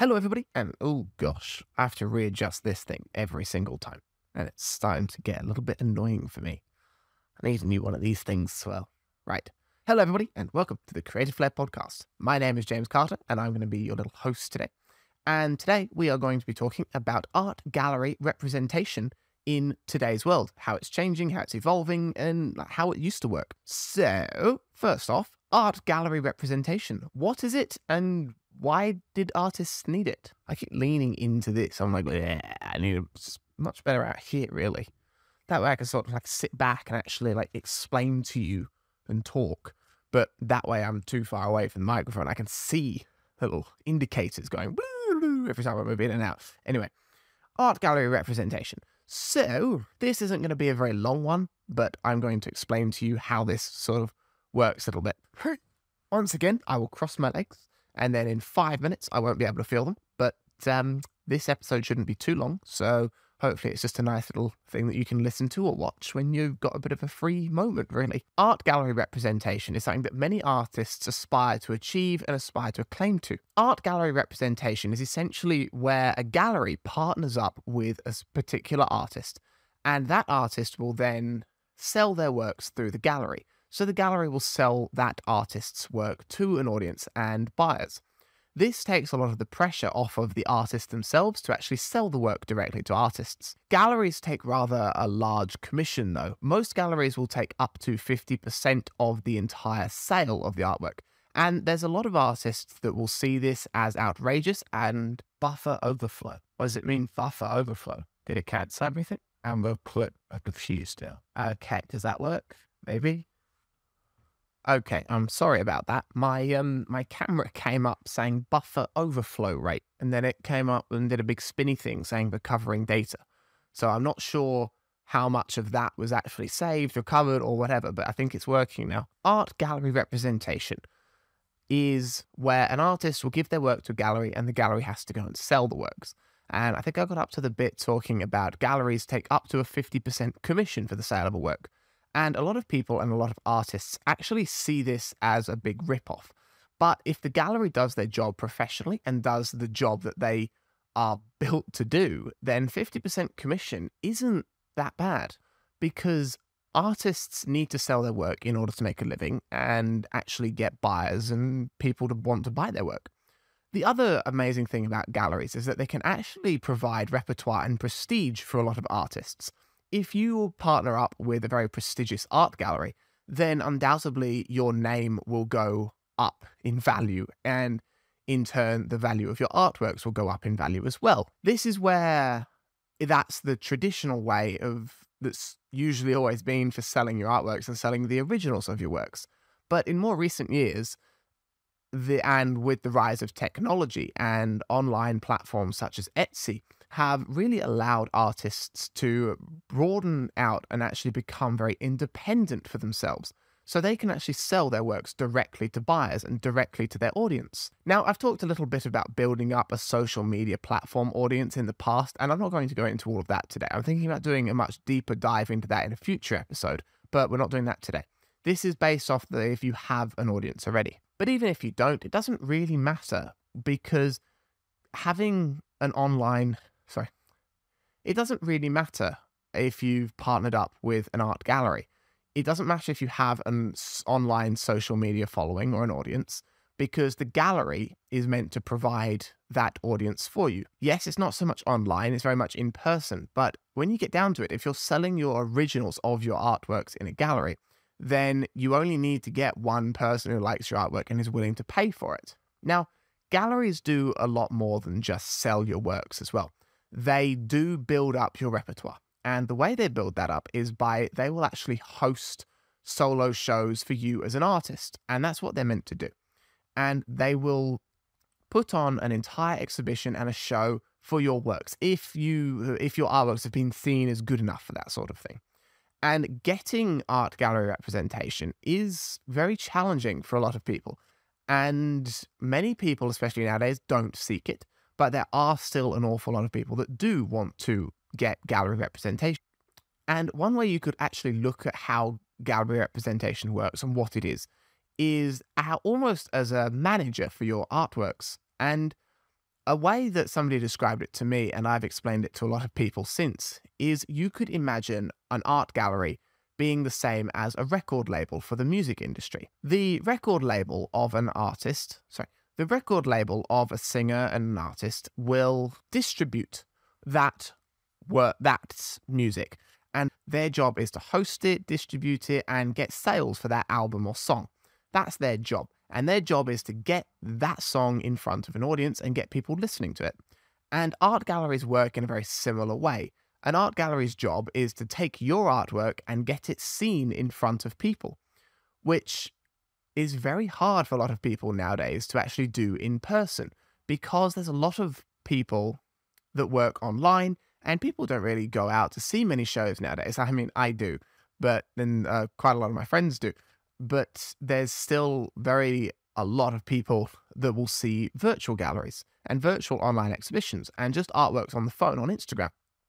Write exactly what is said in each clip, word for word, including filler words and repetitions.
Hello, everybody, and oh gosh, I have to readjust this thing every single time, and it's starting to get a little bit annoying for me. I need a new one of these things as well. Right. Hello, everybody, and welcome to the Creative Flair Podcast. My name is James Carter, and I'm going to be your little host today. And today we are going to be talking about art gallery representation in today's world, how it's changing, how it's evolving, and how it used to work. So, first off, art gallery representation. What is it, and why did artists need it? I keep leaning into this. I'm like, yeah, I need it much better out here, really. That way I can sort of like sit back and actually like explain to you and talk. But that way I'm too far away from the microphone. I can see little indicators going woo every time I move in and out. Anyway, art gallery representation. So this isn't going to be a very long one, but I'm going to explain to you how this sort of works a little bit. Once again, I will cross my legs, and then in five minutes, I won't be able to feel them. But um, this episode shouldn't be too long, so hopefully it's just a nice little thing that you can listen to or watch when you've got a bit of a free moment, really. Art gallery representation is something that many artists aspire to achieve and aspire to claim to. Art gallery representation is essentially where a gallery partners up with a particular artist, and that artist will then sell their works through the gallery. So the gallery will sell that artist's work to an audience and buyers. This takes a lot of the pressure off of the artists themselves to actually sell the work directly to artists. Galleries take rather a large commission, though. Most galleries will take up to fifty percent of the entire sale of the artwork. And there's a lot of artists that will see this as outrageous and buffer overflow. What does it mean, buffer overflow? Did it cancel everything? And we'll put a confused now. Okay, does that work? Maybe? Okay, I'm sorry about that. My um my camera came up saying buffer overflow rate, and then it came up and did a big spinny thing saying recovering data. So I'm not sure how much of that was actually saved, recovered, or whatever, but I think it's working now. Art gallery representation is where an artist will give their work to a gallery, and the gallery has to go and sell the works. And I think I got up to the bit talking about galleries take up to a fifty percent commission for the sale of a work. And a lot of people and a lot of artists actually see this as a big ripoff. But if the gallery does their job professionally and does the job that they are built to do, then fifty percent commission isn't that bad, because artists need to sell their work in order to make a living and actually get buyers and people to want to buy their work. The other amazing thing about galleries is that they can actually provide repertoire and prestige for a lot of artists. If you partner up with a very prestigious art gallery, then undoubtedly your name will go up in value, and in turn, the value of your artworks will go up in value as well. This is where that's the traditional way of that's usually always been for selling your artworks and selling the originals of your works. But in more recent years, the and with the rise of technology and online platforms such as Etsy, have really allowed artists to broaden out and actually become very independent for themselves. So they can actually sell their works directly to buyers and directly to their audience. Now, I've talked a little bit about building up a social media platform audience in the past, and I'm not going to go into all of that today. I'm thinking about doing a much deeper dive into that in a future episode, but we're not doing that today. This is based off the if you have an audience already. But even if you don't, it doesn't really matter, because having an online Sorry. It doesn't really matter if you've partnered up with an art gallery. It doesn't matter if you have an online social media following or an audience, because the gallery is meant to provide that audience for you. Yes, it's not so much online, it's very much in person, but when you get down to it, if you're selling your originals of your artworks in a gallery, then you only need to get one person who likes your artwork and is willing to pay for it. Now, galleries do a lot more than just sell your works as well. They do build up your repertoire. And the way they build that up is by, they will actually host solo shows for you as an artist. And that's what they're meant to do. And they will put on an entire exhibition and a show for your works, if you if your artworks have been seen as good enough for that sort of thing. And getting art gallery representation is very challenging for a lot of people. And many people, especially nowadays, don't seek it. But there are still an awful lot of people that do want to get gallery representation. And one way you could actually look at how gallery representation works and what it is, is how, almost as a manager for your artworks. And A way that somebody described it to me, and I've explained it to a lot of people since, is you could imagine an art gallery being the same as a record label for the music industry. The record label of an artist, sorry, the record label of a singer and an artist will distribute that work, that music, and their job is to host it, distribute it, and get sales for that album or song. That's their job. And their job is to get that song in front of an audience and get people listening to it. And art galleries work in a very similar way. An art gallery's job is to take your artwork and get it seen in front of people, which is very hard for a lot of people nowadays to actually do in person, because there's a lot of people that work online and people don't really go out to see many shows nowadays. I mean, I do, but then uh, quite a lot of my friends do. But there's still very a lot of people that will see virtual galleries and virtual online exhibitions and just artworks on the phone on Instagram.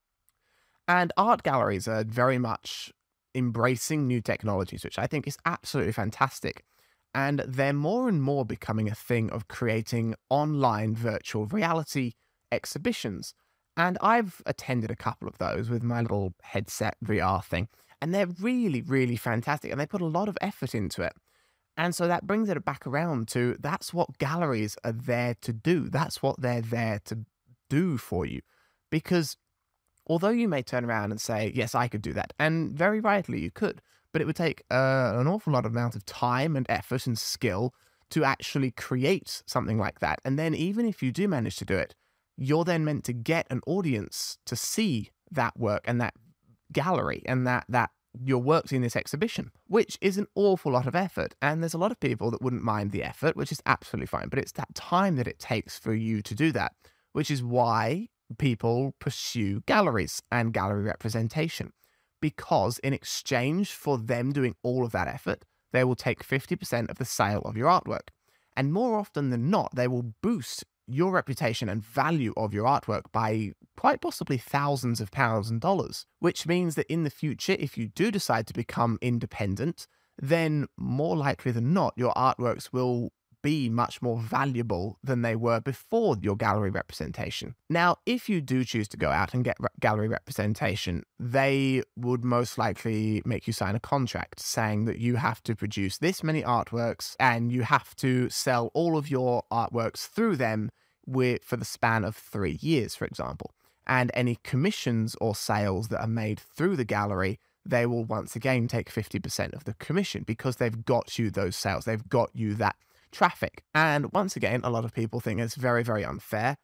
And art galleries are very much embracing new technologies, which I think is absolutely fantastic. And they're more and more becoming a thing of creating online virtual reality exhibitions. And I've attended a couple of those with my little headset V R thing. And they're really, really fantastic. And they put a lot of effort into it. And so that brings it back around to that's what galleries are there to do. That's what they're there to do for you. Because although you may turn around and say, yes, I could do that. And very rightly you could. But it would take uh, an awful lot of amount of time and effort and skill to actually create something like that. And then even if you do manage to do it, you're then meant to get an audience to see that work and that gallery and that that your work's in this exhibition, which is an awful lot of effort. And there's a lot of people that wouldn't mind the effort, which is absolutely fine. But it's that time that it takes for you to do that, which is why people pursue galleries and gallery representation. Because in exchange for them doing all of that effort, they will take fifty percent of the sale of your artwork. And more often than not, they will boost your reputation and value of your artwork by quite possibly thousands of pounds and dollars, which means that in the future, if you do decide to become independent, then more likely than not, your artworks will be much more valuable than they were before your gallery representation. Now, if you do choose to go out and get re- gallery representation, they would most likely make you sign a contract saying that you have to produce this many artworks and you have to sell all of your artworks through them with, for the span of three years, for example. And any commissions or sales that are made through the gallery, they will once again take fifty percent of the commission because they've got you those sales. They've got you that traffic. And once again, a lot of people think it's very, very unfair.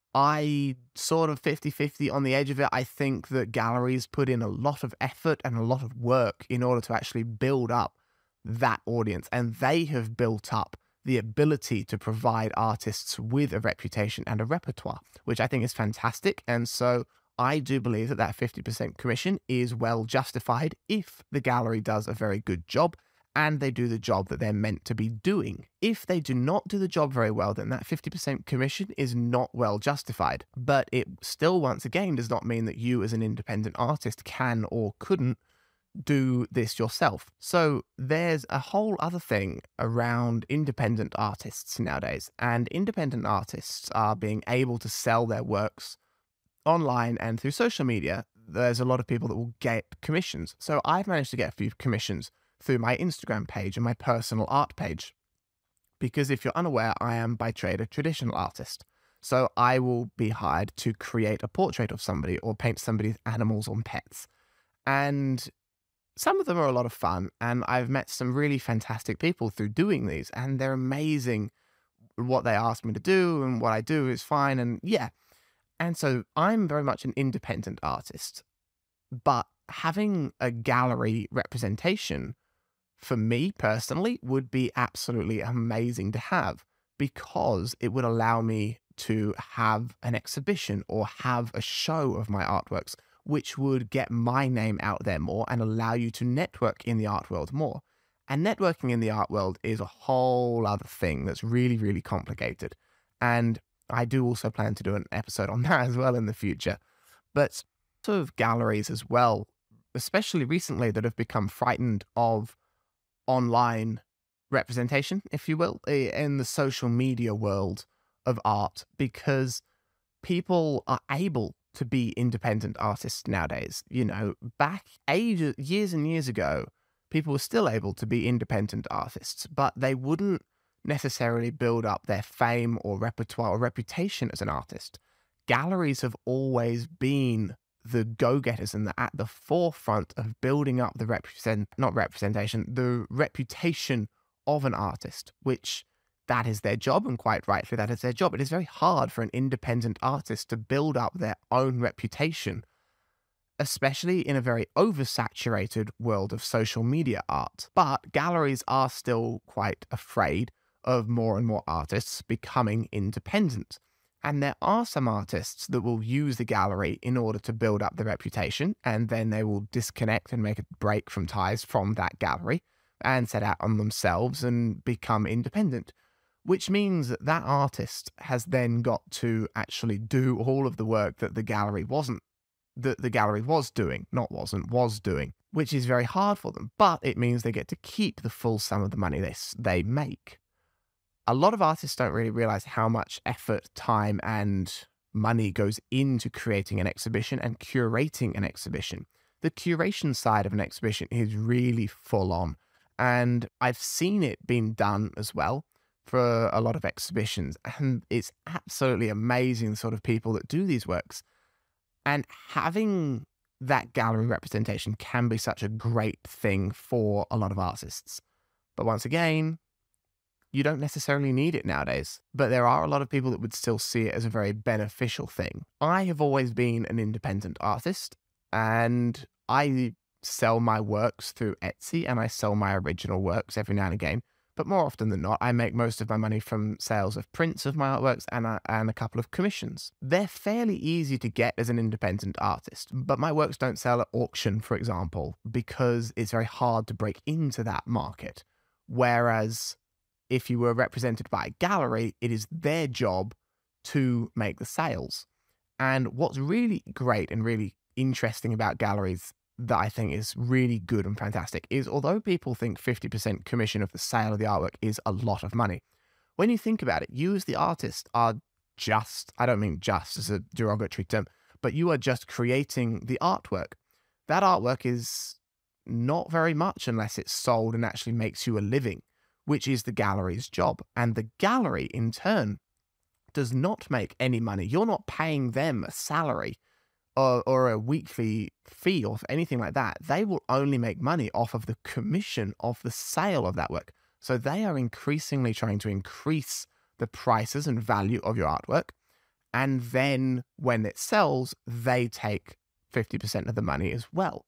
I sort of fifty-fifty on the edge of it. I think that galleries put in a lot of effort and a lot of work in order to actually build up that audience. And they have built up the ability to provide artists with a reputation and a repertoire, which I think is fantastic. And so I do believe that that fifty percent commission is well justified if the gallery does a very good job and they do the job that they're meant to be doing. If they do not do the job very well, then that fifty percent commission is not well justified. But it still, once again, does not mean that you as an independent artist can or couldn't do this yourself. So there's a whole other thing around independent artists nowadays. And independent artists are being able to sell their works online and through social media. There's a lot of people that will get commissions. So I've managed to get a few commissions through my Instagram page and my personal art page. Because if you're unaware, I am by trade a traditional artist. So I will be hired to create a portrait of somebody or paint somebody's animals or pets. And some of them are a lot of fun. And I've met some really fantastic people through doing these. And they're amazing. What they ask me to do and what I do is fine. And yeah. And so I'm very much an independent artist. But having a gallery representation for me personally would be absolutely amazing to have, because it would allow me to have an exhibition or have a show of my artworks, which would get my name out there more and allow you to network in the art world more. And networking in the art world is a whole other thing that's really, really complicated. And I do also plan to do an episode on that as well in the future. But sort of galleries as well, especially recently, that have become frightened of online representation, if you will, in the social media world of art because people are able to be independent artists nowadays. You know, back ages, years and years ago, people were still able to be independent artists, but they wouldn't necessarily build up their fame or repertoire or reputation as an artist. Galleries have always been the go-getters and the, at the forefront of building up the represent, not representation, the reputation of an artist, which that is their job, and quite rightly, that is their job. It is very hard for an independent artist to build up their own reputation, especially in a very oversaturated world of social media art. But galleries are still quite afraid of more and more artists becoming independent. And there are some artists that will use the gallery in order to build up the reputation, and then they will disconnect and make a break from ties from that gallery and set out on themselves and become independent. Which means that that artist has then got to actually do all of the work that the gallery wasn't, that the gallery was doing, not wasn't, was doing, which is very hard for them. But it means they get to keep the full sum of the money they, they make. A lot of artists don't really realize how much effort, time, and money goes into creating an exhibition and curating an exhibition. The curation side of an exhibition is really full on, and I've seen it being done as well for a lot of exhibitions, and it's absolutely amazing the sort of people that do these works. And having that gallery representation can be such a great thing for a lot of artists. But once again, you don't necessarily need it nowadays, but there are a lot of people that would still see it as a very beneficial thing. I have always been an independent artist, and I sell my works through Etsy, and I sell my original works every now and again. But more often than not, I make most of my money from sales of prints of my artworks and a, and a couple of commissions. They're fairly easy to get as an independent artist, but my works don't sell at auction, for example, because it's very hard to break into that market. Whereas if you were represented by a gallery, it is their job to make the sales. And what's really great and really interesting about galleries that I think is really good and fantastic is, although people think fifty percent commission of the sale of the artwork is a lot of money, when you think about it, you as the artist are just, I don't mean just as a derogatory term, but you are just creating the artwork. That artwork is not very much unless it's sold and actually makes you a living, which is the gallery's job. And the gallery, in turn, does not make any money. You're not paying them a salary or, or a weekly fee or anything like that. They will only make money off of the commission of the sale of that work. So they are increasingly trying to increase the prices and value of your artwork. And then when it sells, they take fifty percent of the money as well.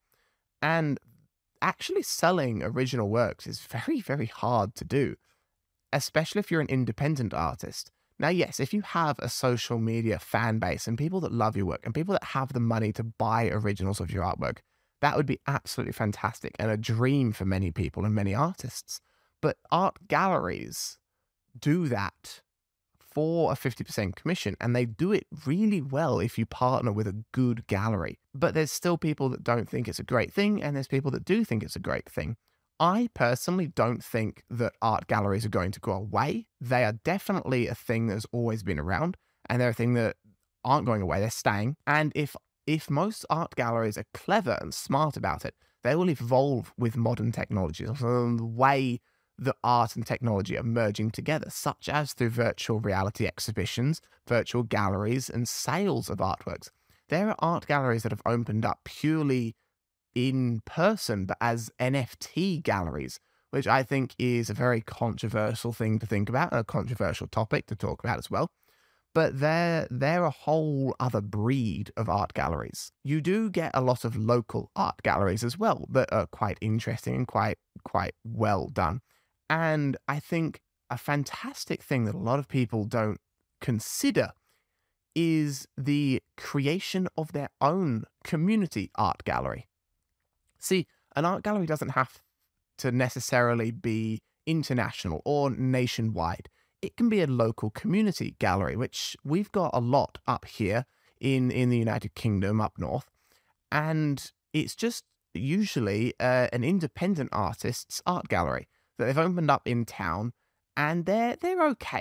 And actually selling original works is very, very hard to do, especially if you're an independent artist. Now, yes, if you have a social media fan base and people that love your work and people that have the money to buy originals of your artwork, that would be absolutely fantastic and a dream for many people and many artists. But art galleries do that for a fifty percent commission, and they do it really well if you partner with a good gallery. But there's still people that don't think it's a great thing, and there's people that do think it's a great thing. I personally don't think that art galleries are going to go away. They are definitely a thing that's always been around, and they're a thing that aren't going away. They're staying. And if if most art galleries are clever and smart about it, they will evolve with modern technology. So the way that art and technology are merging together, such as through virtual reality exhibitions, virtual galleries, and sales of artworks. There are art galleries that have opened up purely in person, but as N F T galleries, which I think is a very controversial thing to think about, a controversial topic to talk about as well. But they're, they're a whole other breed of art galleries. You do get a lot of local art galleries as well that are quite interesting and quite, quite well done. And I think a fantastic thing that a lot of people don't consider is the creation of their own community art gallery. See, an art gallery doesn't have to necessarily be international or nationwide. It can be a local community gallery, which we've got a lot up here in, in the United Kingdom up north. And it's just usually uh, an independent artist's art gallery that they've opened up in town, and they're they're okay.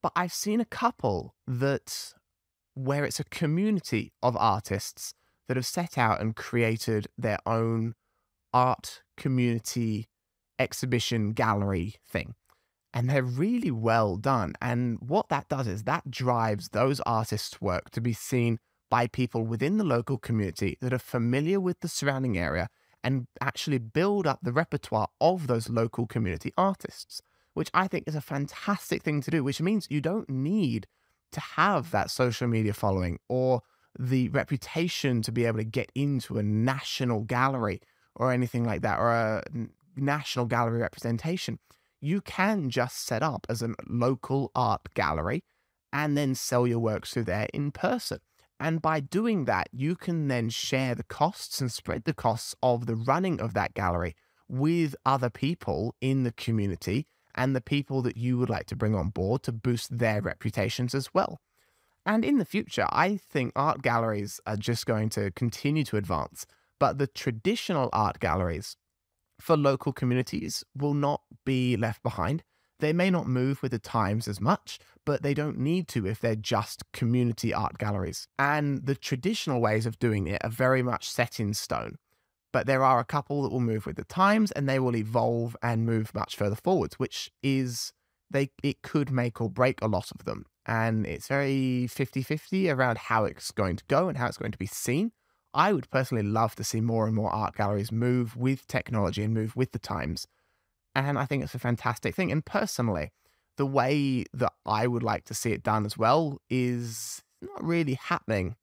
But I've seen a couple that where it's a community of artists that have set out and created their own art community exhibition gallery thing. And they're really well done. And what that does is that drives those artists' work to be seen by people within the local community that are familiar with the surrounding area and actually build up the repertoire of those local community artists, which I think is a fantastic thing to do, which means you don't need to have that social media following or the reputation to be able to get into a national gallery or anything like that, or a national gallery representation. You can just set up as a local art gallery and then sell your works through there in person. And by doing that, you can then share the costs and spread the costs of the running of that gallery with other people in the community and the people that you would like to bring on board to boost their reputations as well. And in the future, I think art galleries are just going to continue to advance, but the traditional art galleries for local communities will not be left behind. They may not move with the times as much, but they don't need to if they're just community art galleries. And the traditional ways of doing it are very much set in stone. But there are a couple that will move with the times and they will evolve and move much further forwards, which is, they it could make or break a lot of them. And it's very fifty-fifty around how it's going to go and how it's going to be seen. I would personally love to see more and more art galleries move with technology and move with the times. And I think it's a fantastic thing. And personally, the way that I would like to see it done as well is not really happening.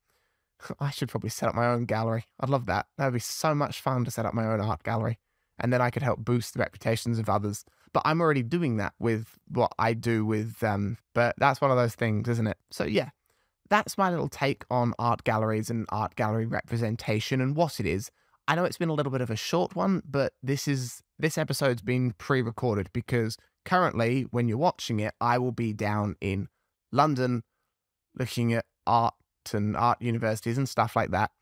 I should probably set up my own gallery. I'd love that. That would be so much fun to set up my own art gallery. And then I could help boost the reputations of others. But I'm already doing that with what I do with them. But that's one of those things, isn't it? So yeah, that's my little take on art galleries and art gallery representation and what it is. I know it's been a little bit of a short one, but this is this episode's been pre-recorded because currently, when you're watching it, I will be down in London looking at art and art universities and stuff like that.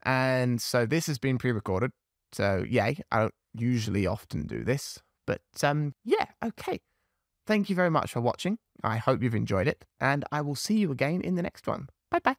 And so this has been pre-recorded. So yay, I don't usually often do this. But um, yeah, okay. Thank you very much for watching. I hope you've enjoyed it, and I will see you again in the next one. Bye-bye.